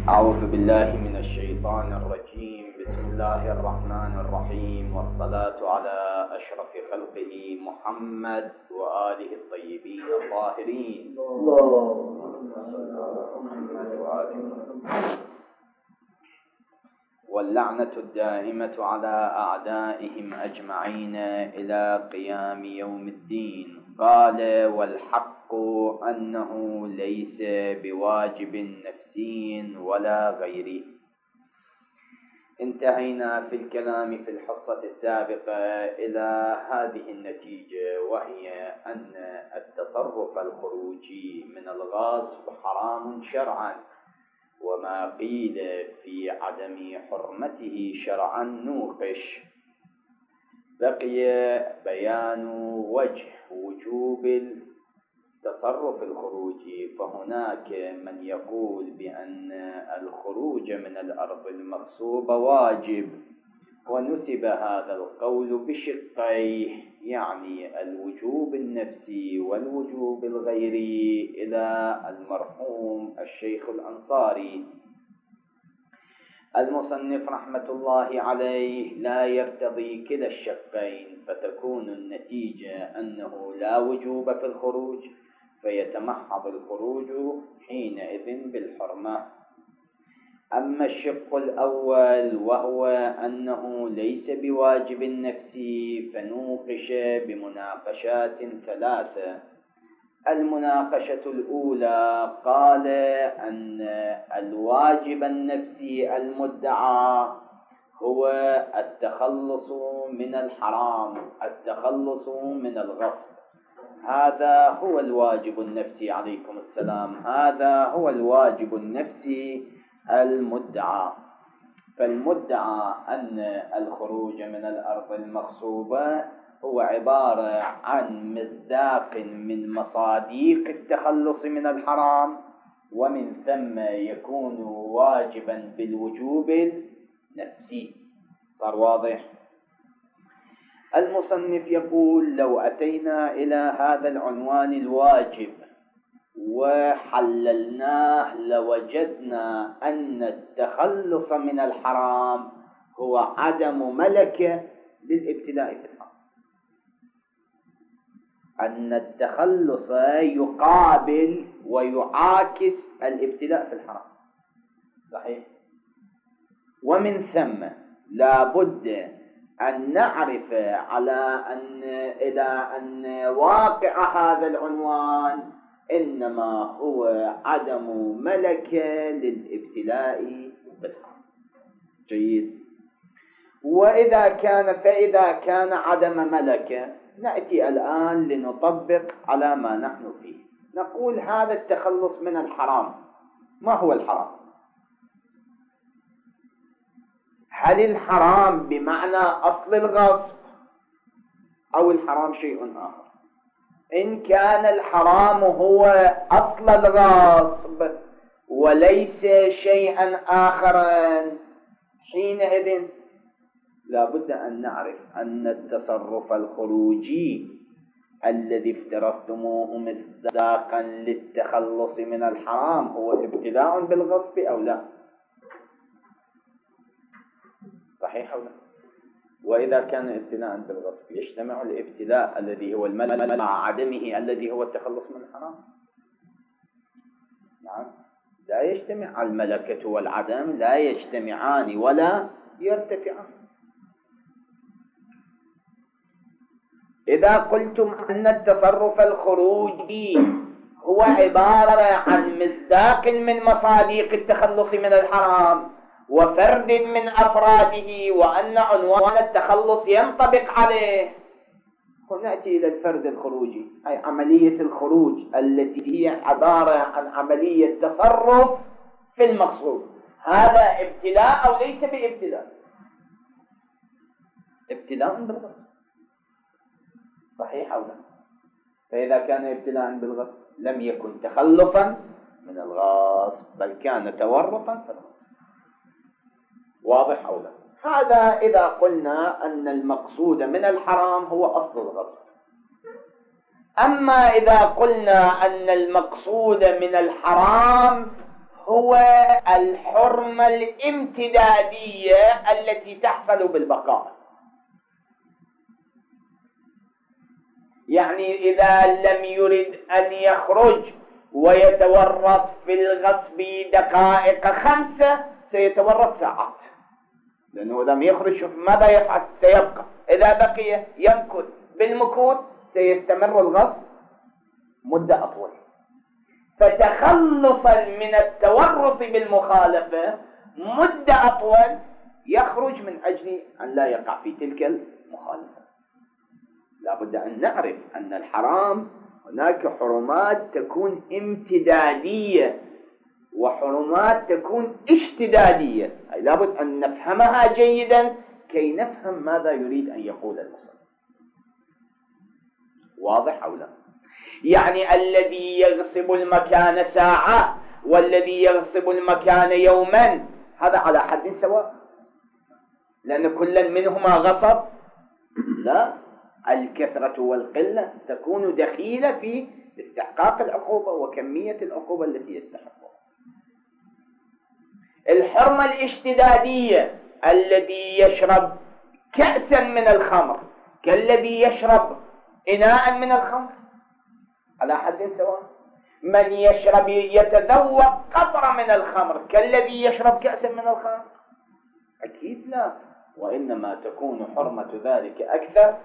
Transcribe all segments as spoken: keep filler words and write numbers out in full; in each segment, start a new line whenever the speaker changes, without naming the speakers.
أعوذ بالله من الشيطان الرجيم. بسم الله الرحمن الرحيم، والصلاة على أشرف خلقه محمد وآله الطيبين الطاهرين. واللعنة الدائمة على أعدائهم أجمعين إلى قيام يوم الدين. قال: والحق أنه ليس بواجب نفسي ولا غيره. انتهينا في الكلام في الحصة السابقة إلى هذه النتيجة، وهي أن التصرف الخروجي من الغصب حرام شرعا، وما قيل في عدم حرمته شرعا نوقش. بقي بيان وجه وجوب التصرف الخروجي. فهناك من يقول بأن الخروج من الأرض المغصوبة واجب، ونسب هذا القول بشقيه، يعني الوجوب النفسي والوجوب الغيري، إلى المرحوم الشيخ الأنصاري. المصنف رحمة الله عليه لا يرتضي كلا الشقين، فتكون النتيجة أنه لا وجوب في الخروج، فيتمحض الخروج حينئذ بالحرمة. أما الشق الأول وهو أنه ليس بواجب نفسي، فنوقش بمناقشات ثلاثة. المناقشة الأولى قال أن الواجب النفسي المدعى هو التخلص من الحرام، التخلص من الغصب. هذا هو الواجب النفسي، عليكم السلام، هذا هو الواجب النفسي المدعى. فالمدعى أن الخروج من الأرض المغصوبة هو عبارة عن مصداق من مصاديق التخلص من الحرام، ومن ثم يكون واجبا بالوجوب النفسي. صار واضح؟ المصنف يقول: لو أتينا إلى هذا العنوان الواجب وحللناه لوجدنا أن التخلص من الحرام هو عدم ملكة للابتلاء في الحرام، أن التخلص يقابل ويعاكس الابتلاء في الحرام، صحيح؟ ومن ثم لا بد أن نعرف على أن إلى أن واقع هذا العنوان إنما هو عدم ملكة للابتلاء بالحرام. جيد. وإذا كان فإذا كان عدم ملكة، نأتي الآن لنطبق على ما نحن فيه. نقول هذا التخلص من الحرام، ما هو الحرام؟ هل الحرام بمعنى أصل الغصب، أو الحرام شيء آخر؟ إن كان الحرام هو أصل الغصب وليس شيئا آخرا، حينئذ لا بد أن نعرف أن التصرف الخروجي الذي افترضتموه مصداقا للتخلص من الحرام هو ابتلاء بالغصب أو لا؟ صحيح أو لا؟ وإذا كان ابتلاء بالغصب، يجتمع الابتلاء الذي هو الملك مع عدمه الذي هو التخلص من الحرام؟ نعم، لا يجتمع. الملكة والعدم لا يجتمعان ولا يرتفعان. إذا قلتم أن التصرف الخروجي هو عبارة عن مصداق من مصاديق التخلص من الحرام وفرد من أفراده، وأن عنوان التخلص ينطبق عليه، نأتي إلى الفرد الخروجي، أي عملية الخروج التي هي عبارة عن عملية تصرف في المقصود. هذا ابتلاء أو ليس بابتلاء؟ ابتلاء بالغصب، صحيح أو لا؟ فإذا كان ابتلاء بالغصب لم يكن تخلصا من الغصب، بل كان تورطا في الغصب. واضح أو لا؟ هذا إذا قلنا أن المقصود من الحرام هو أصل الغصب. أما إذا قلنا أن المقصود من الحرام هو الحرمة الامتدادية التي تحصل بالبقاء. يعني إذا لم يرد أن يخرج ويتورط في الغصب دقائق خمسة سيتورط ساعات، لأنه لم يخرج شوف ماذا يفعل، سيبقى إذا بقي يمكث بالمكوث سيستمر الغصب مدة أطول. فتخلصا من التورط بالمخالفة مدة أطول يخرج من أجل أن لا يقع في تلك المخالفة. لا بد أن نعرف أن الحرام هناك حرمات تكون امتدادية وحرمات تكون اشتدادية، أي لا بد أن نفهمها جيدا كي نفهم ماذا يريد أن يقول المصنف. واضح أو لا؟ يعني الذي يغصب المكان ساعة والذي يغصب المكان يوما هذا على حد سواء، لأن كل منهما غصب. لا، الكثرة والقلة تكون دخيلة في استحقاق العقوبة وكمية العقوبة التي يستحقها. الحرمة الاشتدادية الذي يشرب كأسا من الخمر كالذي يشرب إناء من الخمر على حد سواء. من يشرب يتذوق قطرة من الخمر كالذي يشرب كأسا من الخمر؟ أكيد لا، وإنما تكون حرمة ذلك أكثر.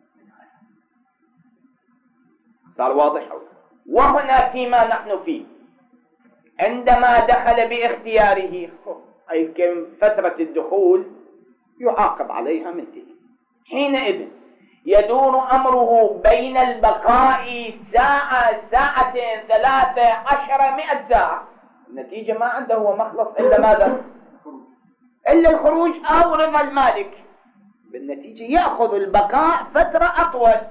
صار واضح؟ وهنا فيما نحن فيه عندما دخل باختياره، أي كم فترة الدخول يعاقب عليها منتهي، حينئذ يدور أمره بين البقاء ساعة ساعتين ثلاثة عشرة مئة ساعة، النتيجة ما عنده هو مخلص إلا ماذا؟ إلا الخروج أو رضا المالك. بالنتيجة يأخذ البقاء فترة أطول،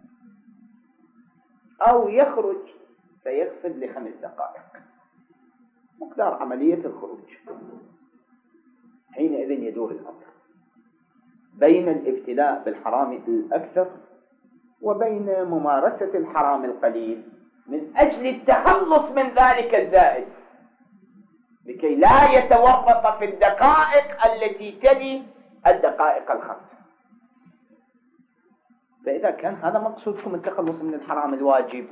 أو يخرج فيغصب لخمس دقائق مقدار عملية الخروج. حينئذ يدور الأمر بين الابتلاء بالحرام الأكثر وبين ممارسة الحرام القليل من أجل التخلص من ذلك الزائد لكي لا يتورط في الدقائق التي تلي الدقائق الخمسة. فإذا كان هذا مقصودكم التخلص من الحرام الواجب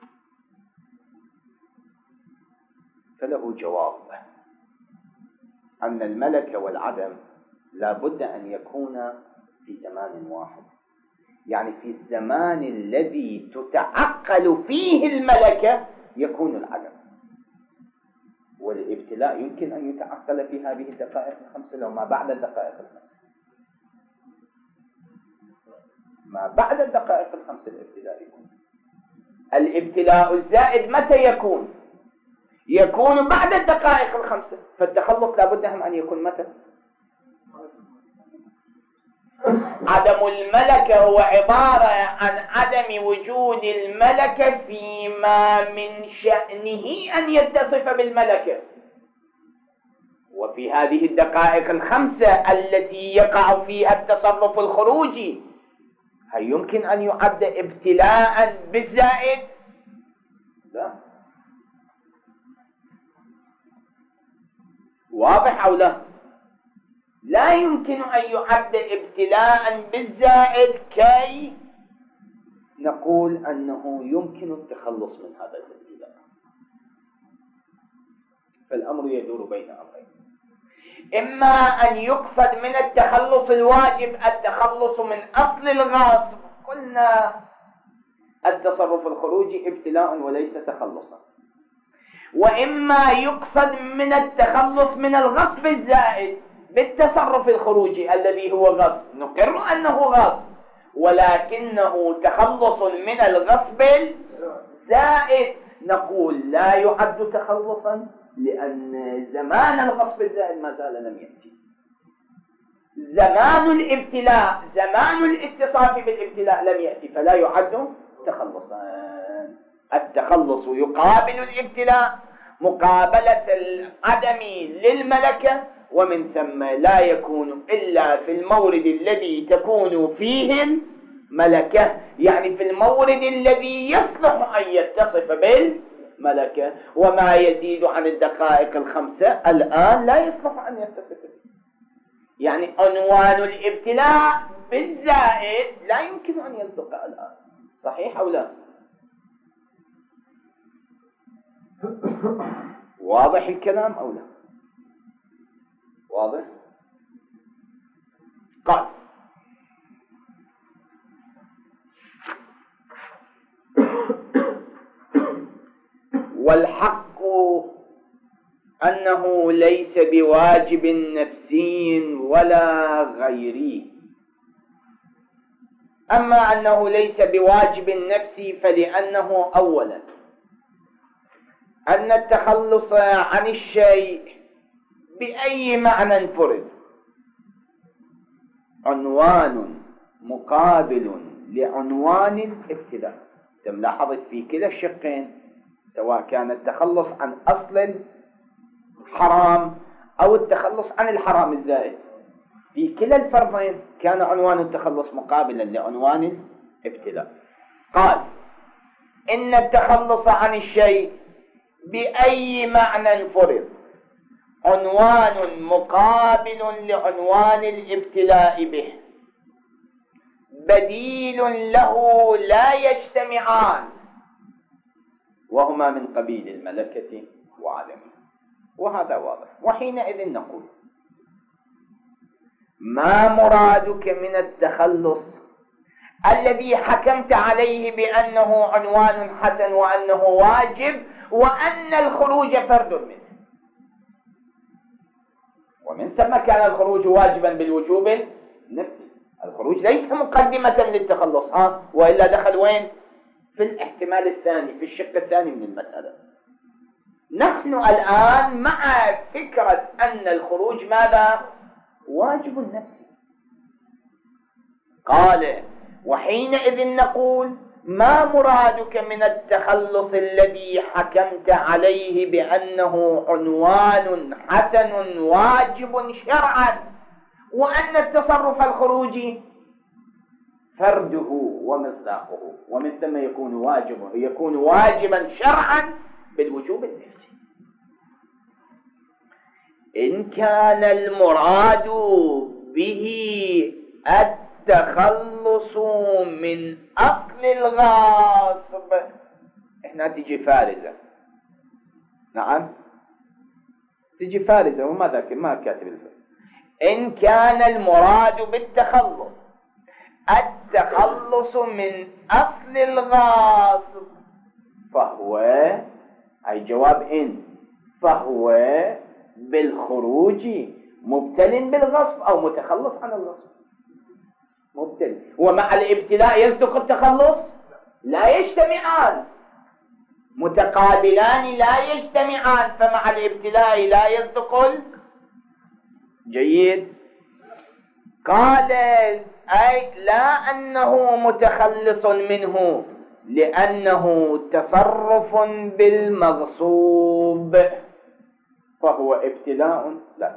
فله جواب أن الملك والعدم لا بد أن يكون في زمان واحد، يعني في الزمان الذي تتعقل فيه الملكة يكون العدم، والابتلاء يمكن أن يتعقل في هذه الدقائق الخمسة لو ما بعد الدقائق الخمسة. ما بعد الدقائق الخمسة الابتلاء يكون. الابتلاء الزائد متى يكون؟ يكون بعد الدقائق الخمسة، فالتخلص لابد أن يكون متى؟ عدم الملكة هو عبارة عن عدم وجود الملكة فيما من شأنه أن يتصف بالملكة، وفي هذه الدقائق الخمسة التي يقع فيها التصرف الخروجي هل يمكن أن يعد ابتلاء بالزائد؟ لا. واضح أو لا؟ لا يمكن أن يعد ابتلاء بالزائد كي نقول أنه يمكن التخلص من هذا الابتلاء. فالأمر يدور بين أمرين، إما أن يقصد من التخلص الواجب التخلص من أصل الغصب، قلنا التصرف الخروجي ابتلاء وليس تخلصا، وإما يقصد من التخلص من الغصب الزائد بالتصرف الخروجي الذي هو غصب، نقر أنه غصب ولكنه تخلص من الغصب الزائد، نقول لا يعد تخلصا لأن زمان الغصب الزائد ما زال لم يأتي. زمان الابتلاء زمان الاتصاف بالابتلاء لم يأتي فلا يعد تخلصا. التخلص يقابل الابتلاء مقابلة العدم للملكة، ومن ثم لا يكون إلا في المورد الذي تكون فيه الملكة، يعني في المورد الذي يصلح أن يتصف ملكة وما يزيد عن الدقائق الخمسة الآن لا يصلح أن يتصف به. يعني عنوان الابتلاء بالزائد لا يمكن أن يصدق الآن. صحيح أو لا؟ واضح الكلام أو لا؟ واضح؟ قال والحق أنه ليس بواجب نفسي ولا غيري. أما أنه ليس بواجب نفسي فلأنه أولا أن التخلص عن الشيء بأي معنى فرض عنوان مقابل لعنوان الابتلاء. تم لاحظت في كلا الشقين سواء كان التخلص عن أصل الحرام أو التخلص عن الحرام الزائد، في كلا الفرضين كان عنوان التخلص مقابلا لعنوان الابتلاء. قال إن التخلص عن الشيء بأي معنى فرض عنوان مقابل لعنوان الابتلاء به بديل له لا يجتمعان وهما من قبيل الملكة وعدمها. وهذا واضح. وحينئذ نقول ما مرادك من التخلص الذي حكمت عليه بأنه عنوان حسن وأنه واجب وأن الخروج فرد منه؟ ومن ثم كان الخروج واجبا بالوجوب النفسي. الخروج ليس مقدمة للتخلص، ها وإلا دخل وين؟ في الاحتمال الثاني، في الشق الثاني من المسألة. نحن الآن مع فكرة أن الخروج ماذا؟ واجب نفسي. قال وحينئذ نقول ما مرادك من التخلص الذي حكمت عليه بأنه عنوان حسن واجب شرعا وأن التصرف الخروجي فرده ومصداقه ومن ثم يكون واجبا يكون واجبا شرعا بالوجوب النفسي؟ إن كان المراد به التخلص من أصل الغاصب، إحنا تجي فارزة، نعم تجي فارزة وما ذاك ما كاتب الفرق. إن كان المراد بالتخلص التخلص من أصل الغاصب فهو أي جواب إن فهو بالخروج مبتل بالغصب أو متخلص عن الغصب. مبتل ومع الابتلاء يصدق التخلص؟ لا يجتمعان، متقابلان لا يجتمعان، فمع الابتلاء لا يصدق. جيد. قال أي لا أنه متخلص منه لأنه تصرف بالمغصوب فهو ابتلاء لا.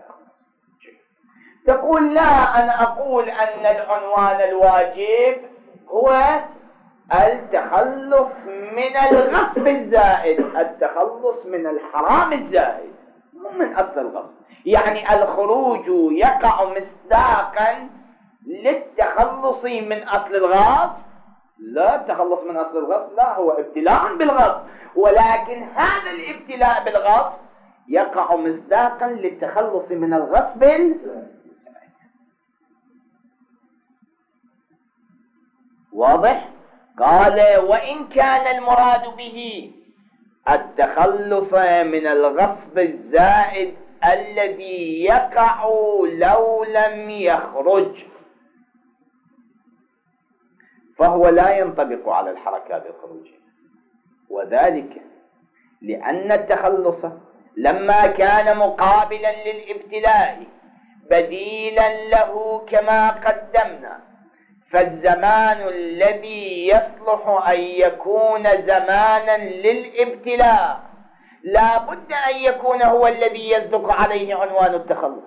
تقول لا، أنا أقول أن العنوان الواجب هو التخلص من الغصب الزائد، التخلص من الحرام الزائد مو من أصل الغصب. يعني الخروج يقع مصداقا للتخلص من أصل الغصب؟ لا، التخلص من أصل الغصب لا، هو ابتلاء بالغصب، ولكن هذا الابتلاء بالغصب يقع مصداقا للتخلص من الغصب. واضح؟ قال وإن كان المراد به التخلص من الغصب الزائد الذي يقع لو لم يخرج فهو لا ينطبق على الحركات الخروجية، وذلك لأن التخلص لما كان مقابلا للابتلاء بديلا له كما قدمنا، فالزمان الذي يصلح أن يكون زمانا للابتلاء لا بد أن يكون هو الذي يصدق عليه عنوان التخلص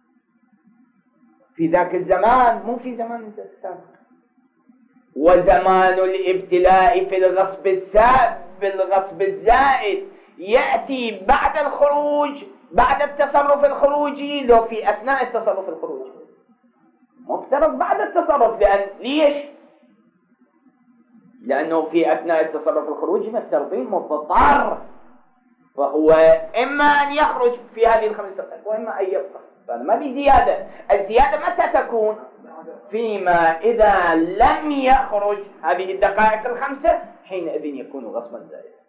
في ذاك الزمان، مو في زمان السابق. وزمان الابتلاء في الغصب السابق بالغصب الزائد يأتي بعد الخروج، بعد التصرف الخروجي، لو في أثناء التصرف الخروجي؟ مفترض بعد التصرف. لأن ليش؟ لأنه في أثناء التصرف الخروجي مفترضين مضطر، فهو إما أن يخرج في هذه الخمس دقائق وإما أن يبقى، فهذا ما في زيادة. الزيادة متى تكون؟ فيما إذا لم يخرج هذه الدقائق الخمسة، حينئذ يكون غصبا زائدا.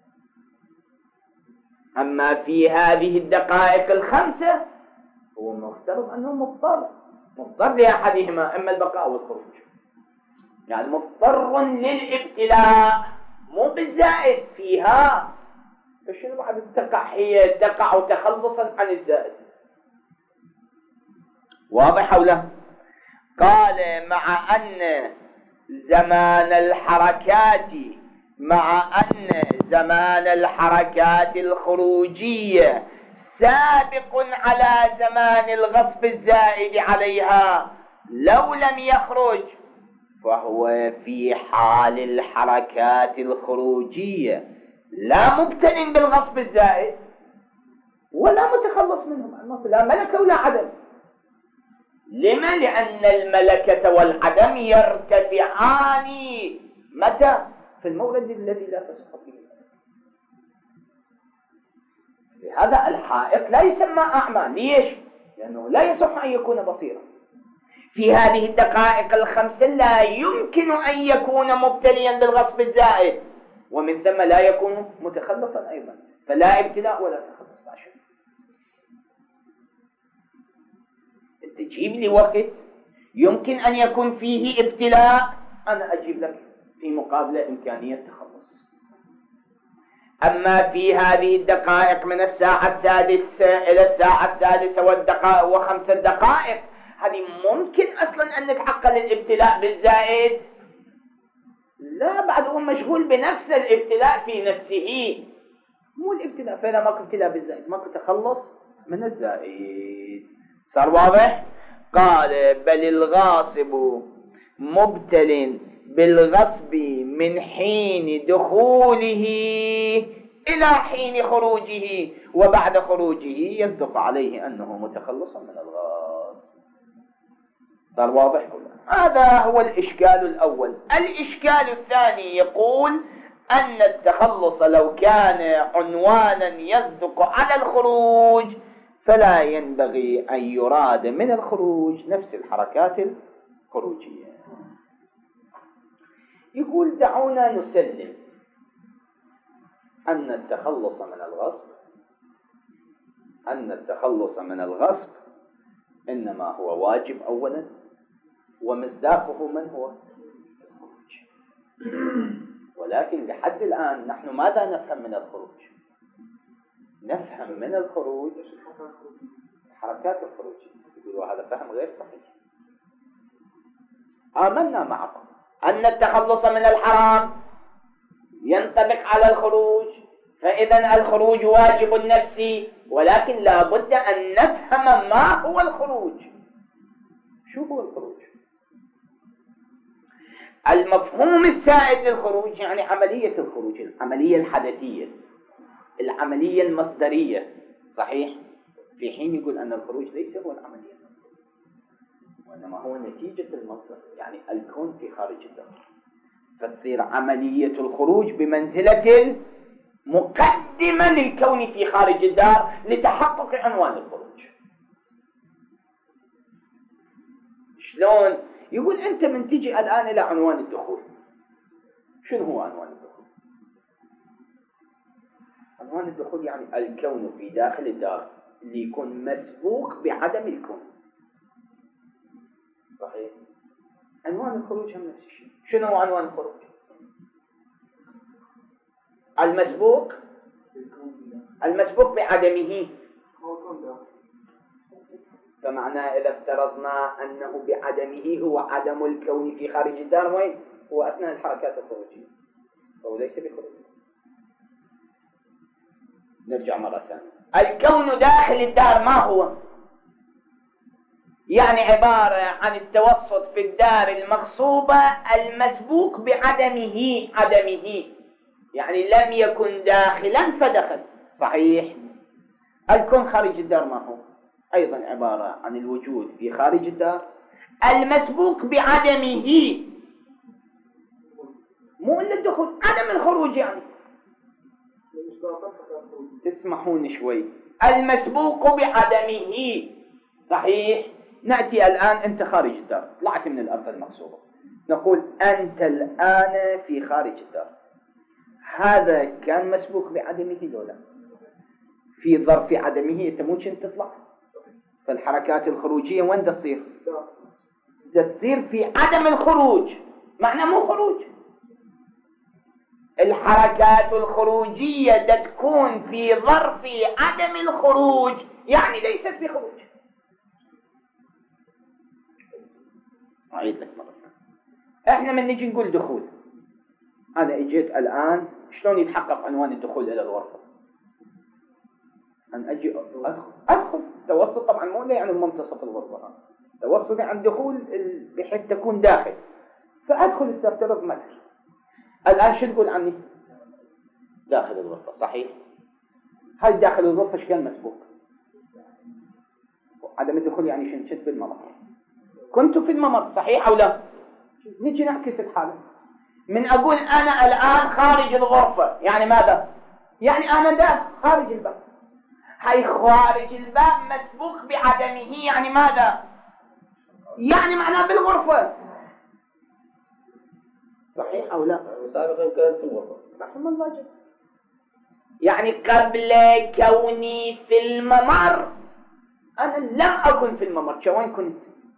أما في هذه الدقائق الخمسة هو مفترض أنه مضطر، مضطر لأحدهما، إما البقاء أو الخروج، يعني مضطر للابتلاء، مو بالزائد فيها. فشنو بعد تقع؟ هي تقع تخلصا عن الزائد. واضح أو لا؟ قال مع أن زمان الحركات مع أن زمان الحركات الخروجية سابق على زمان الغصب الزائد عليها لو لم يخرج، فهو في حال الحركات الخروجية لا مبتل بالغصب الزائد ولا متخلص منه، لا ملكة ولا عدم. لما؟ لأن الملكة والعدم يرتفعان متى؟ في المورد الذي لا تصح فيه. لهذا الحائط لا يسمى أعمى. ليش؟ لأنه لا يصح أن يكون بصيرا. في هذه الدقائق الخمسة لا يمكن أن يكون مبتليا بالغصب الزائد، ومن ثم لا يكون متخلصا أيضا، فلا ابتلاء ولا تخلص. عشان تجيب لي وقت يمكن أن يكون فيه ابتلاء، أنا أجيب لك في مقابلة إمكانية تخلص. أما في هذه الدقائق من الساعة السادسة إلى الساعة السادسة والدقائق وخمس دقائق، هذه ممكن أصلا أن نتعقل الابتلاء بالزائد؟ لا، بعد هو مشغول بنفس الابتلاء في نفسه، مو الابتلاء. فإذا ماكو ابتلاء بالزائد ماكو تخلص من الزائد. صار واضح؟ قال بل الغاصب مبتل بالغصب من حين دخوله إلى حين خروجه، وبعد خروجه يصدق عليه أنه متخلص من الغاصب. صار واضح؟ هذا هو الإشكال الأول. الإشكال الثاني يقول أن التخلص لو كان عنوانا يصدق على الخروج فلا ينبغي أن يراد من الخروج نفس الحركات الخروجية. يقول دعونا نسلم أن التخلص من الغصب أن التخلص من الغصب إنما هو واجب أولا، ومصداقه من هو؟ الخروج. ولكن لحد الآن نحن ماذا نفهم من الخروج؟ نفهم من الخروج حركات الخروج. يقولوا هذا فهم غير صحيح. آمنا معكم أن التخلص من الحرام ينطبق على الخروج، فإذا الخروج واجب نفسي، ولكن لا بد أن نفهم ما هو الخروج. شو هو الخروج؟ المفهوم السائد للخروج يعني عملية الخروج، العملية الحدثية، العملية المصدرية. صحيح؟ في حين يقول أن الخروج ليس هو العملية المصدرية، وإنما هو نتيجة المصدر، يعني الكون في خارج الدار، فتصير عملية الخروج بمنزلة مقدمة للكون في خارج الدار لتحقق عنوان الخروج. شلون؟ يقول أنت من تجي الآن إلى عنوان الدخول، شنو هو عنوان الدخول؟ عنوان الدخول يعني الكون في داخل الدار اللي يكون مسبوق بعدم الكون. صحيح؟ عنوان الخروج هم نفس الشيء. شنو هو عنوان الخروج؟ المسبوق المسبوق بعدمه. فمعناه إذا افترضنا أنه بعدمه هو عدم الكون في خارج الدار، وين؟ هو أثناء الحركات الخروجية، فهو ليس بخروج. نرجع مرة ثانية. الكون داخل الدار ما هو؟ يعني عبارة عن التوسط في الدار المغصوبة المسبوق بعدمه عدمه يعني لم يكن داخلا فدخل. صحيح. الكون خارج الدار ما هو أيضا عبارة عن الوجود في خارج الدار المسبوق بعدمه، مو إلا الدخول، عدم الخروج. يعني تسمحون شوي، المسبوق بعدمه. صحيح. نأتي الآن، أنت خارج الدار، طلعت من الأرض المغصوبة، نقول أنت الآن في خارج الدار، هذا كان مسبوق بعدمه لولا في ظرف عدمه أنت ممكن تطلع. فالحركات الخروجية وين تصير؟ تصير في عدم الخروج، معنى مو خروج. الحركات الخروجية تكون في ظرف عدم الخروج، يعني ليست بخروج. أعيد لك مرة. احنا من نجي نقول دخول، أنا اجيت الآن، شلون يتحقق عنوان الدخول إلى الغرفة؟ أن أجي أدخل, أدخل. توسط طبعا مو يعني منتصف الغرفة، توسط عن دخول بحيث تكون داخل، فأدخل استفترض متر. الآن شو تقول عني؟ داخل الغرفة. صحيح. هاي داخل الغرفة ايش كان مسبوق؟ عدم الدخول يعني شنو؟ شد بالممر، كنت في الممر. صحيح أو لا؟ نجي نعكس الحالة، من أقول أنا الآن خارج الغرفة يعني ماذا؟ يعني أنا داخل خارج الباب. هاي خارج الباب مسبوق بعدمه، يعني ماذا؟ يعني معناه بالغرفة. صحيح أو لا؟
سابقا كانت في الغرفة.
رحم الله جل. يعني قبل كوني في الممر أنا لم أكن في الممر، وين كنت؟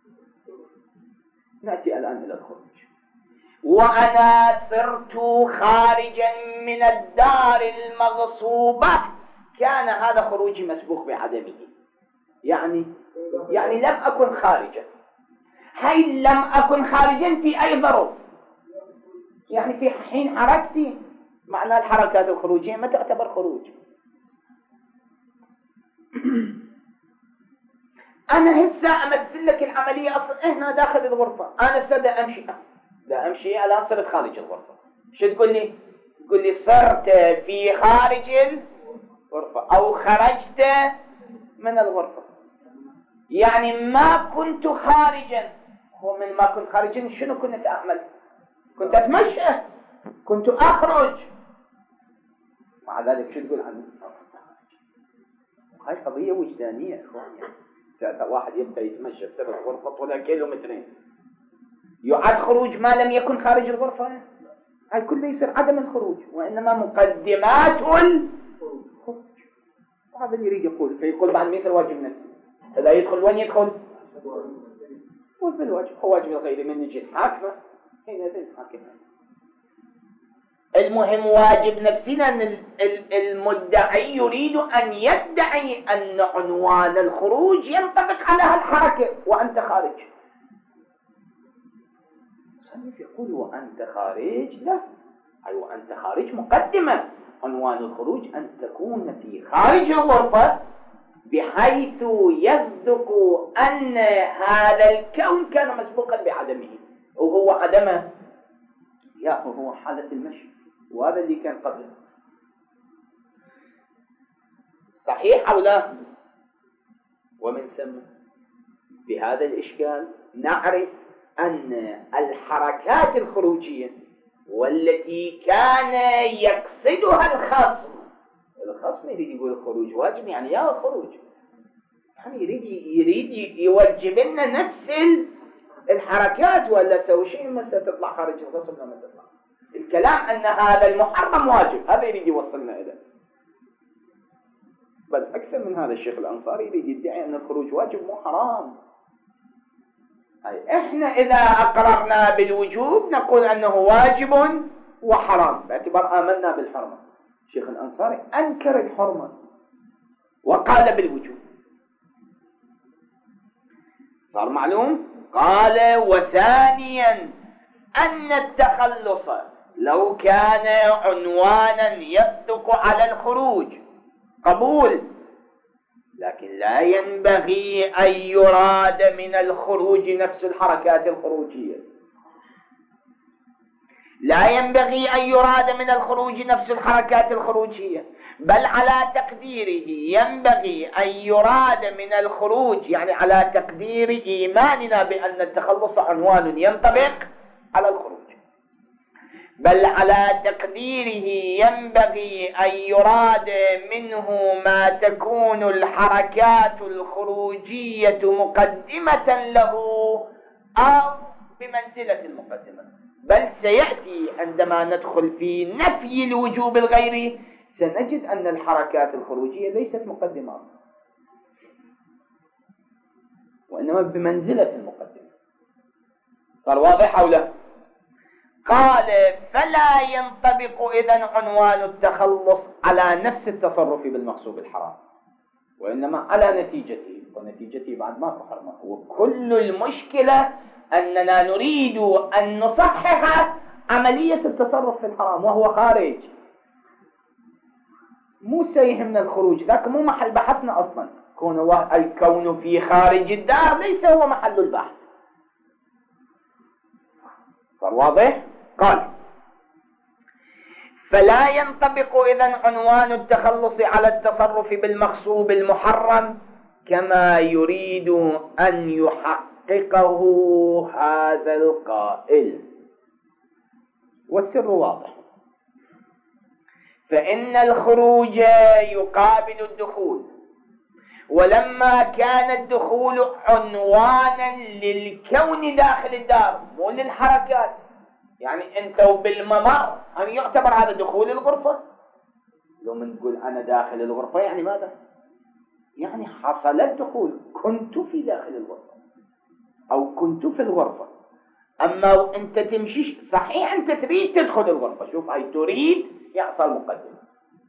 نأتي الآن إلى الخروج، وأنا صرت خارجا من الدار المغصوبة، كان هذا خروجي مسبوق بعدمه. يعني يعني لم أكن خارجا. هاي لم أكن خارجا في أي ظرف؟ يعني في حين حركتي، معنى الحركات الخروجية ما تعتبر خروج. أنا هسه أمثل لك العملية أصلا، إحنا داخل الغرفة، أنا هسه دا أمشي دا أمشي الآن صرت خارج الغرفة. شو تقول لي؟ تقول لي صرت في خارج الغرفة أو خرجت من الغرفة، يعني ما كنت خارجا. ومن ما كنت خارجا شنو كنت أعمل؟ كنت أتمشى، كنت أخرج. مع ذلك شو تقول عني؟ هاي قضية وجدانية إخواني. ساعة واحد يبدأ يتمشى في الغرفة طولها كيلو مترين، يعد خروج ما لم يكن خارج الغرفة؟ هاي كله يصير عدم الخروج، وإنما مقدمات الخروج. وهذا اللي يريد يقول، فيقول بعد ما يصير واجب نفسي، إذا يدخل وين يدخل؟ وفي الواجب. هو واجب الغير من نجي الحاكمة هنا ذي الحاكمة. المهم واجب نفسنا أن المدعي يريد أن يدعي أن عنوان الخروج ينطبق على هالحركة وأنت خارج. صنف يقول وأنت خارج، لا، أي وأنت خارج مقدمة. عنوان الخروج أن تكون في خارج الغرفة بحيث يصدق أن هذا الكون كان مسبوقا بعدمه، وهو عدمه يا هو حالة المشي، وهذا اللي كان قبله. صحيح أو لا؟ ومن ثم بهذا الإشكال نعرف أن الحركات الخروجية والتي كان يقصدها الخصم، الخصم يريد يقول الخروج واجب، يعني يا خروج، يعني يريد يريد يوجب لنا نفس الحركات، ولا سوي شيء ما ستطلع خارج الخصم لما تطلع. الكلام أن هذا المحرم واجب، هذا يريد يوصلنا إليه. بل أكثر من هذا الشيخ الأنصاري يريد يدعي أن الخروج واجب مو حرام. أي إحنا إذا أقررنا بالوجوب نقول أنه واجب وحرام باعتبار آمنا بالحرمة. الشيخ الأنصاري أنكر الحرمة وقال بالوجوب. صار معلوم؟ قال وثانيا أن التخلص لو كان عنوانا يصدق على الخروج قبول، لكن لا ينبغي أن يراد من الخروج نفس الحركات الخروجية، لا ينبغي أن يراد من الخروج نفس الحركات الخروجية، بل على تقديره ينبغي أن يراد من الخروج، يعني على تقدير إيماننا بأن التخلص عنوان ينطبق على الخروج، بل على تقديره ينبغي أن يراد منه ما تكون الحركات الخروجية مقدمة له أو بمنزلة المقدمة. بل سيأتي عندما ندخل في نفي الوجوب الغيري سنجد أن الحركات الخروجية ليست مقدمات، وإنما بمنزلة المقدمة. صار واضح أو لا؟ قال فلا ينطبق إذن عنوان التخلص على نفس التصرف بالمغصوب الحرام، وإنما على نتيجته، ونتيجته بعد ما فخرنا. وكل المشكلة أننا نريد أن نصحح عملية التصرف في الحرام وهو خارج، مو سيهم من الخروج، ذاك مو محل بحثنا أصلا. كون الكون في خارج الدار ليس هو محل البحث. صار واضح؟ قال فلا ينطبق إذن عنوان التخلص على التصرف بالمغصوب المحرم كما يريد أن يحققه هذا القائل. والسر واضح، فإن الخروج يقابل الدخول، ولما كان الدخول عنوانا للكون داخل الدار مو للحركات، يعني انت بالممر أن يعتبر هذا دخول الغرفة. لو من نقول أنا داخل الغرفة يعني ماذا؟ يعني حصل الدخول، كنت في داخل الغرفة أو كنت في الغرفة. أما أنت تمشيش صحيح، أنت تريد تدخل الغرفة، شوف هاي تريد يحصل مقدمة.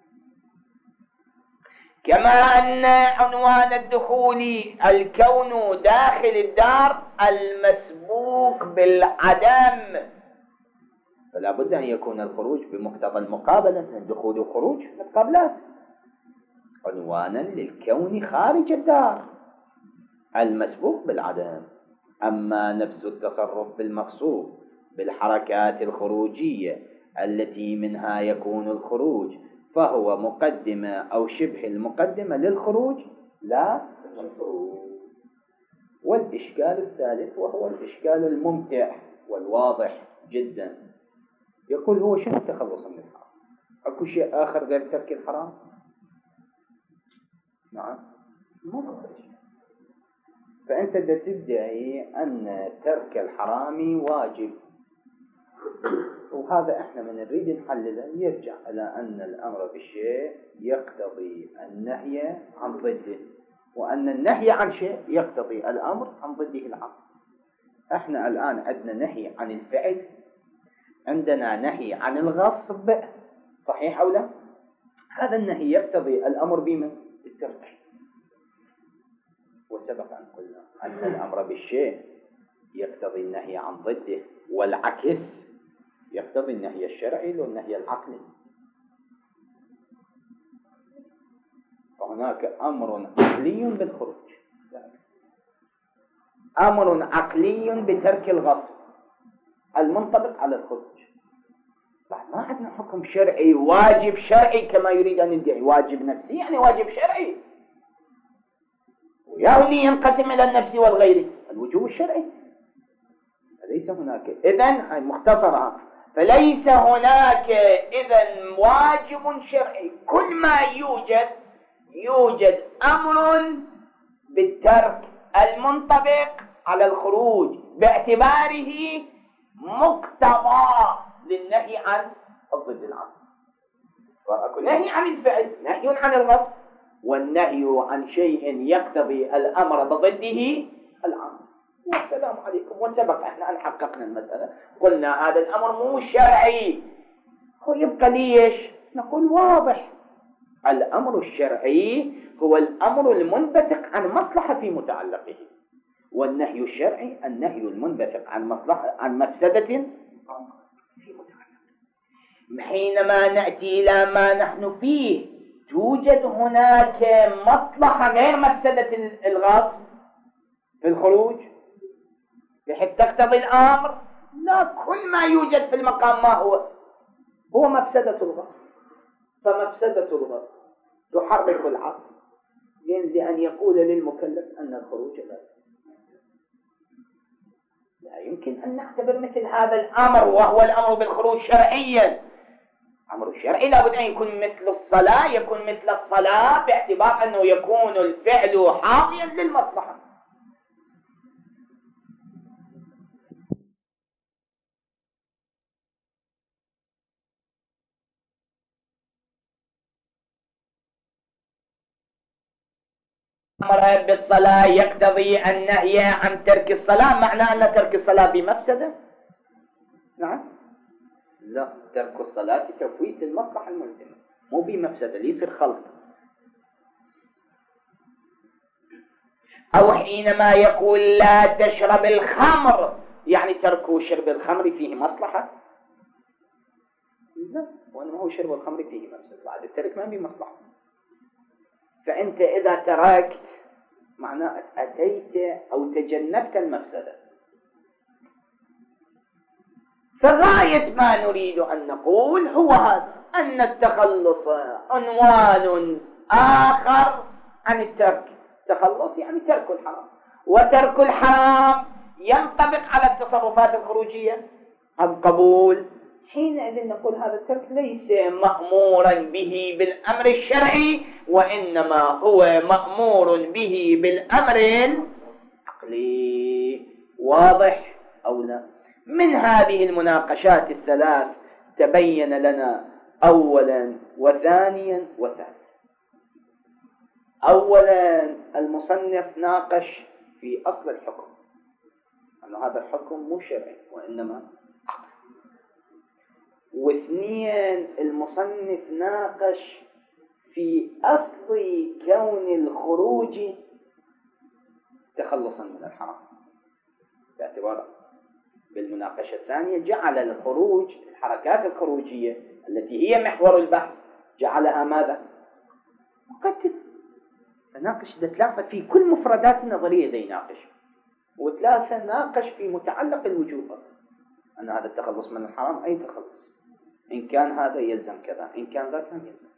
كما أن عنوان الدخول الكون داخل الدار المسبوق بالعدم، فلا بد أن يكون الخروج بمقتضى المقابلة، الدخول والخروج متقابلات. عنوانا للكون خارج الدار المسبوق بالعدم. أما نفس التصرف بالمقصود بالحركات الخروجية التي منها يكون الخروج فهو مقدمة أو شبه المقدمة للخروج لا للخروج. والإشكال الثالث وهو الإشكال الممتع والواضح جدا، يقول هو شنو التخلص من الحرام؟ أكو شيء آخر غير ترك الحرام؟ نعم ما شيء. فأنت تدعي أن ترك الحرام واجب، وهذا إحنا من نريد نحلله يرجع إلى أن الأمر بالشيء يقتضي النهي عن ضده، وأن النهي عن شيء يقتضي الأمر عن ضده العمل. إحنا الآن عندنا نهي عن الفعل، عندنا نهي عن الغصب، صحيح أو لا؟ هذا النهي يقتضي الأمر بمن؟ بالترك. وسبق أن قلنا أن الأمر بالشيء يقتضي النهي عن ضده، والعكس يقتضي النهي الشرعي والنهي العقلي. فهناك أمر عقلي بالخروج، أمر عقلي بترك الغصب المنطبق على الخروج. بعد ما عندنا حكم شرعي واجب شرعي كما يريد أن يدعي، واجب نفسي يعني واجب شرعي، ويهني ينقسم إلى النفس والغير الوجوب الشرعي. فليس هناك إذن مختصرة، فليس هناك إذن واجب شرعي. كل ما يوجد يوجد أمر بالترك المنطبق على الخروج باعتباره مقتضى للنهي عن الضد العام. فأكو نهي عن الفعل، نهي عن الغصب، والنهي عن شيء يقتضي الأمر بضده العام. والسلام عليكم. وسبق احنا أن حققنا المسألة، قلنا هذا الأمر مو شرعي، هو يبقى ليش؟ نقول واضح، الأمر الشرعي هو الأمر المنبثق عن مصلحة في متعلقه، والنهي الشرعي النهي المنبثق عن مصلحة عن مفسدة في متعلقه. حينما نأتي إلى ما نحن فيه توجد هناك مصلحة غير مفسدة الغصب في الخروج بحيث تقتضي الأمر لا، كل ما يوجد في المقام ما هو هو مفسدة الغصب. فمفسدة الغصب تحرك العقل لأن يقول للمكلف أن الخروج لا لا يمكن أن نعتبر مثل هذا الأمر، وهو الأمر بالخروج شرعيا. أمر الشرعي لابد أن يكون مثل الصلاة، يكون مثل الصلاة باعتبار أنه يكون الفعل حاضيا للمصلحة. الأمر بالصلاة يقتضي النهي عن ترك الصلاة، معنى أن ترك الصلاة بمفسدة؟ نعم، لا، ترك الصلاة تفويت المصلحة الملزمة، مو بمفسدة ليصير خلط. أو حينما يقول لا تشرب الخمر، يعني ترك شرب الخمر فيه مصلحة؟ لا، وإنما هو شرب الخمر فيه مفسدة، بعد الترك ما فيه مصلحة. فأنت إذا تركت معناه أتيت أو تجنبت المفسدة. فغاية ما نريد أن نقول هو هذا، أن التخلص عنوان آخر عن الترك. تخلص يعني ترك الحرام، وترك الحرام ينطبق على التصرفات الخروجية أم قبول. حينئذ نقول هذا الترك ليس مأمورا به بالأمر الشرعي، وإنما هو مأمور به بالأمر العقلي. واضح أو لا؟ من هذه المناقشات الثلاث تبين لنا أولا وثانيا وثالثا. أولا المصنف ناقش في أصل الحكم، أن هذا الحكم مو شرعي وإنما عقل. واثنين المصنف ناقش في أصل كون الخروج تخلصا من الحرام، باعتبار بالمناقشة الثانية جعل الخروج الحركات الخروجية التي هي محور البحث جعلها ماذا؟ مقتل. فناقش ثلاثة في كل مفردات النظرية ذي ناقش، وثلاثة ناقش في متعلق الوجوب أصلا، أن هذا التخلص من الحرام أي تخلص، إن كان هذا يلزم كذا، إن كان ذا كان يلزم.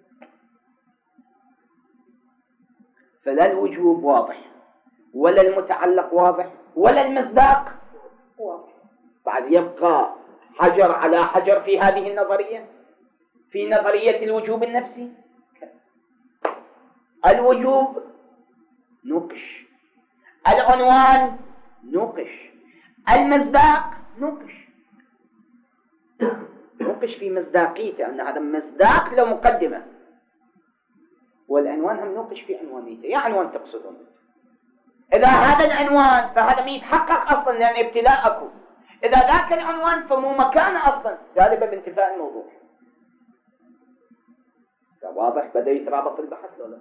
فلا الوجوب واضح، ولا المتعلق واضح، ولا المصداق واضح. بعد يبقى حجر على حجر في هذه النظرية، في نظرية الوجوب النفسي. الوجوب نقش، العنوان نقش، المصداق نقش نقش في مصداقيته، أن هذا مصداق له مقدمة، والعنوان هم نقش في عنوانيته. يا عنوان تقصدون إذا هذا العنوان فهذا ما يتحقق أصلا لأن ابتلاءكم، إذا ذاك العنوان فمو مكان أصلا، سالبة بانتفاء الموضوع. واضح؟ بدأ يترابط البحث ولا؟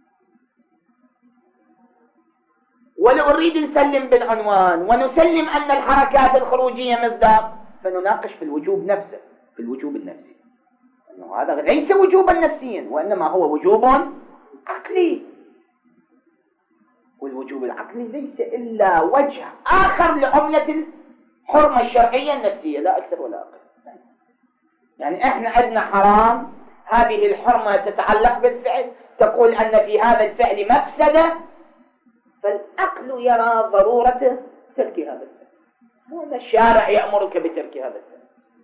ولو نريد نسلم بالعنوان ونسلم أن الحركات الخروجية مصداق، فنناقش في الوجوب نفسه، في الوجوب النفسي، أنه هذا ليس وجوبا نفسيا وإنما هو وجوب عقلي. والوجوب العقلي ليس إلا وجه آخر لعملة الحرمة الشرعية النفسية، لا أكثر ولا أقل. يعني إحنا عندنا حرام، هذه الحرمة تتعلق بالفعل، تقول أن في هذا الفعل مفسدة، فالعقل يرى ضرورة ترك هذا الفعل، هذا الشارع يأمرك بترك هذا الفعل.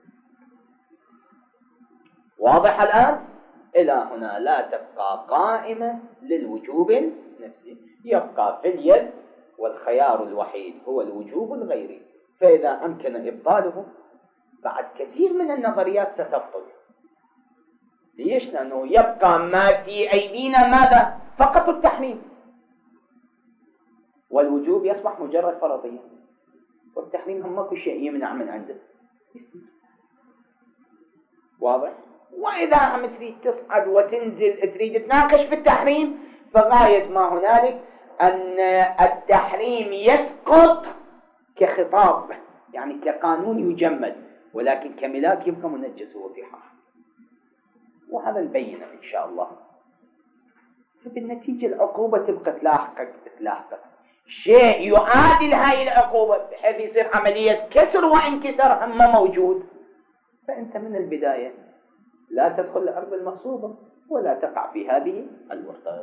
واضح الآن؟ إلى هنا لا تبقى قائمة للوجوب النفسي، يبقى في اليد، والخيار الوحيد هو الوجوب الغيري. فإذا أمكن إبطاله بعد كثير من النظريات ستبطل. ليش؟ لأنه يبقى ما في أيدينا ماذا؟ فقط التحريم، والوجوب يصبح مجرد فرضية، والتحريم هم ماكو شيء يمنع من عنده. واضح؟ وإذا عم تريد تصعد وتنزل تريد تناقش في التحريم، فغاية ما هنالك أن التحريم يسقط كخطاب، يعني كقانون يجمد، ولكن كملاك يبقى منجس وفي حرام. وهذا نبينه إن شاء الله. فبالنتيجة العقوبة تبقى تلاحقك تلاحقك شيء يعادل هاي العقوبة بحيث يصير عملية كسر وانكسار هم موجود، فأنت من البداية لا تدخل الأرض المغصوبة ولا تقع في هذه الورطة.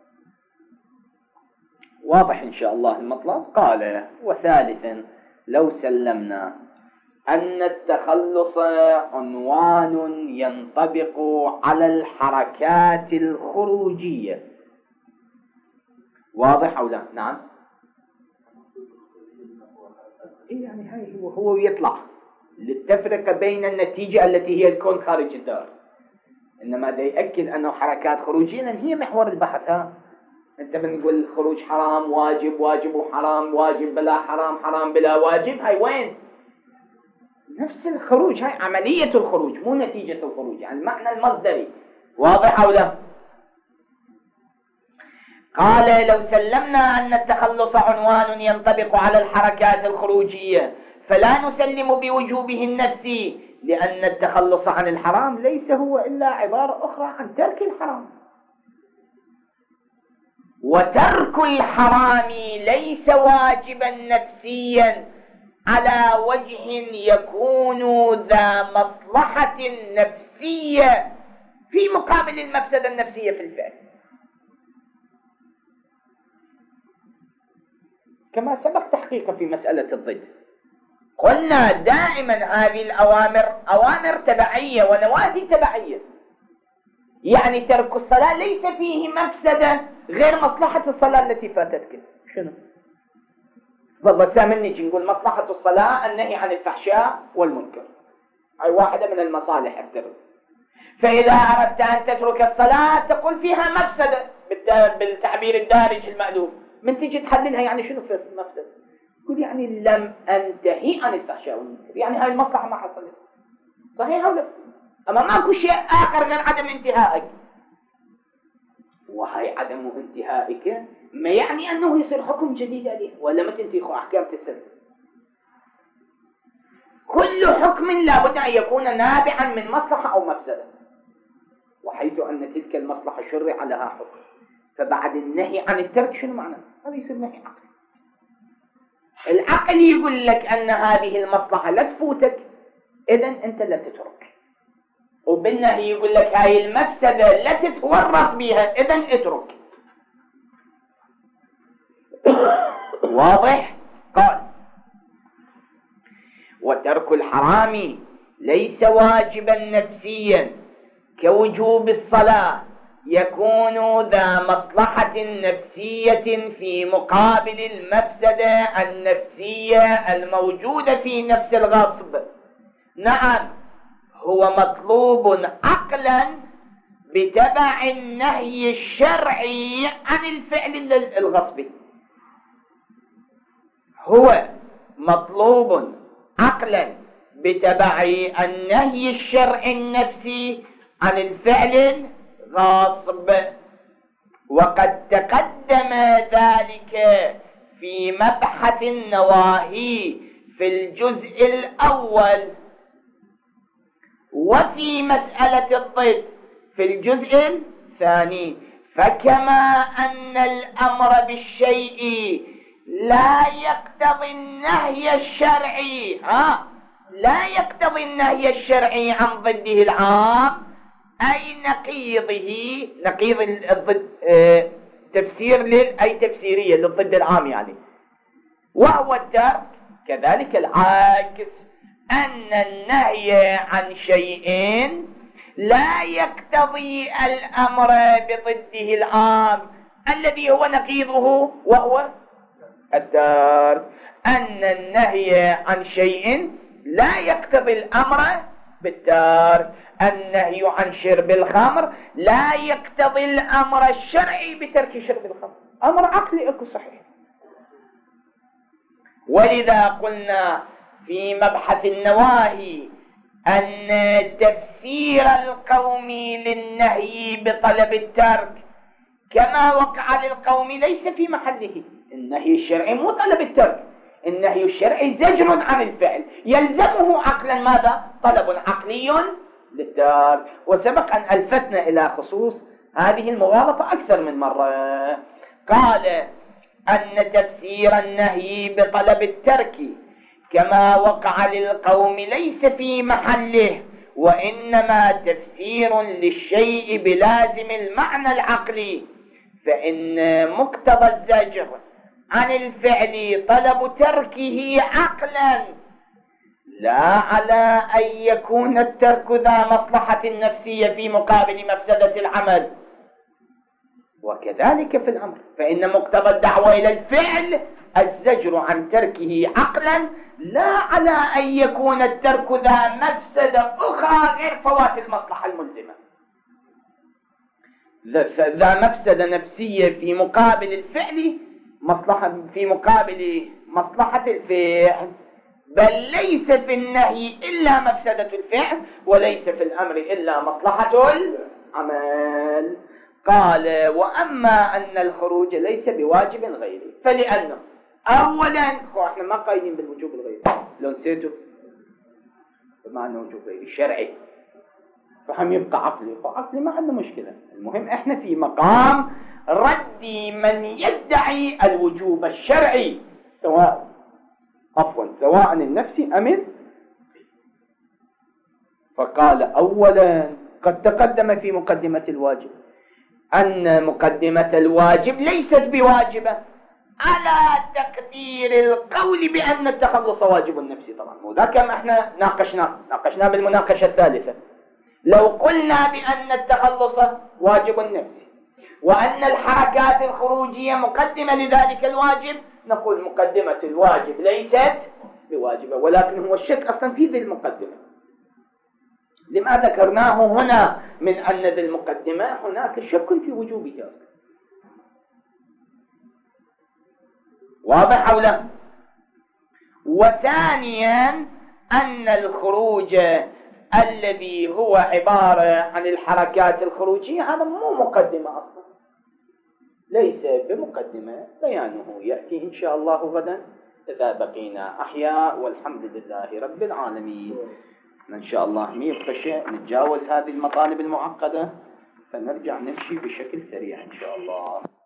واضح إن شاء الله المطلب. قال: وثالثا لو سلمنا أن التخلص عنوان ينطبق على الحركات الخروجية. واضح أو لا؟ نعم. إيه يعني هاي هو هو يطلع للتفرقة بين النتيجة التي هي الكون خارج الدار، إنما ده يأكد أنه حركات خروجية لأن هي محور البحث. ها أنت بنقول الخروج حرام واجب، واجب وحرام، واجب بلا حرام، حرام بلا واجب، هاي وين؟ نفس الخروج، هاي عملية الخروج مو نتيجة الخروج، يعني المعنى المصدري. واضح أو لا؟ قال: لو سلمنا أن التخلص عنوان ينطبق على الحركات الخروجية فلا نسلم بوجوبه النفسي، لأن التخلص عن الحرام ليس هو إلا عبارة أخرى عن ترك الحرام، وترك الحرام ليس واجبا نفسيا على وجه يكون ذا مصلحة نفسية في مقابل المفسدة النفسية في الفعل، كما سبق تحقيقا في مسألة الضد. قلنا دائما هذه الأوامر أوامر تبعية ونواهي تبعية، يعني ترك الصلاة ليس فيه مفسدة غير مصلحة الصلاة التي فاتتك. شنو؟ والله سامن نجي نقول مصلحة الصلاة النهي عن الفحشاء والمنكر، هاي واحدة من المصالح افترض. فإذا أردت أن تترك الصلاة تقول فيها مفسدة بالتعبير الدارج المألوف، من تجي تحللها يعني شنو في المفسدة؟ تقول يعني لم أنتهي عن الفحشاء والمنكر، يعني هاي المصلحة ما حصلت. صحيح أو لا؟ أما ماكو شيء آخر غير عدم انتهائك، وهي عدم انتهائك ما يعني أنه يصير حكم جديد عليه ولا ما تنتهي أحكام السلسلة. كل حكم لابد أن يكون نابعا من مصلحة أو مفسدة، وحيث أن تلك المصلحة شرع لها حكم، فبعد النهي عن الترك شنو معنى؟ هذا يصير نهي عقلي. العقل يقول لك أن هذه المصلحة لا تفوتك، إذن أنت لا تترك، وبالنهي يقول لك هاي المفسدة لا تتورط بها، إذن اترك. واضح؟ قال: وترك الحرام ليس واجبا نفسيا كوجوب الصلاة يكون ذا مصلحة نفسية في مقابل المفسدة النفسية الموجودة في نفس الغصب. نعم، هو مطلوب عقلا بتبع النهي الشرعي عن الفعل الغصبي، هو مطلوب عقلا بتبع النهي الشرعي النفسي عن الفعل الغاصب، وقد تقدم ذلك في مبحث النواهي في الجزء الأول، وفي مسألة الضد في الجزء الثاني. فكما أن الأمر بالشيء لا يقتضي النهي الشرعي ها لا يقتضي النهي الشرعي عن ضده العام، أي نقيضه، نقيض الضد اه تفسير لل أي تفسيرية للضد العام يعني، وهو الترك. كذلك العكس، أن النهي عن شيء لا يقتضي الأمر بضده العام الذي هو نقيضه وهو الترك. أن النهي عن شيء لا يقتضي الأمر بالترك. النهي عن شرب الخمر لا يقتضي الأمر الشرعي بترك شرب الخمر، أمر عقلي أكو صحيح. ولذا قلنا في مبحث النواهي أن تفسير القوم للنهي بطلب الترك كما وقع للقوم ليس في محله. النهي الشرعي مو طلب الترك، النهي الشرعي زجر عن الفعل، يلزمه عقلا ماذا؟ طلب عقلي للترك. وسبق أن ألفتنا إلى خصوص هذه المغالطة أكثر من مرة. قال: أن تفسير النهي بطلب الترك كما وقع للقوم ليس في محله، وإنما تفسير للشيء بلازم المعنى العقلي، فإن مقتضى الزجر عن الفعل طلب تركه عقلا، لا على أن يكون الترك ذا مصلحة نفسية في مقابل مفسدة العمل. وكذلك في الأمر، فإن مقتضى الدعوة إلى الفعل الزجر عن تركه عقلا، لا على أن يكون الترك ذا مفسدة أخرى غير فوات المصلحة الملزمة، ذا مفسدة نفسية في مقابل الفعل، مصلحة في مقابل مصلحة الفعل، بل ليس في النهي إلا مفسدة الفعل، وليس في الأمر إلا مصلحة العمل. قال: وأما أن الخروج ليس بواجب غيري، فلأنه أولا احنا ما قايدين بالوجوب الغيري، لو نسيته بمعنى وجوب غيري شرعي، فهم يبقى عقلي، فعقلي ما عنده مشكلة. المهم احنا في مقام رد من يدعي الوجوب الشرعي، سواء عفوا سواء النفسي أم. فقال: أولا قد تقدم في مقدمة الواجب أن مقدمة الواجب ليست بواجبة على تقدير القول بأن التخلص واجب النفسي. طبعا وذا كما احنا ناقشنا ناقشنا بالمناقشة الثالثة. لو قلنا بأن التخلص واجب النفسي وأن الحركات الخروجية مقدمة لذلك الواجب، نقول مقدمة الواجب ليست بواجبة، ولكن هو الشك أصلا في ذي المقدمة. لما ذكرناه هنا من أن ذي المقدمة هناك شك في وجوبه أصلا. واضح أو لا؟ وثانيا أن الخروج الذي هو عبارة عن الحركات الخروجية هذا مو مقدمة أصلا، ليس بمقدمة، بيانه يأتي إن شاء الله غدا إذا بقينا أحياء، والحمد لله رب العالمين. إن شاء الله ميبقى شيء نتجاوز هذه المطالب المعقدة، فنرجع نمشي بشكل سريع إن شاء الله.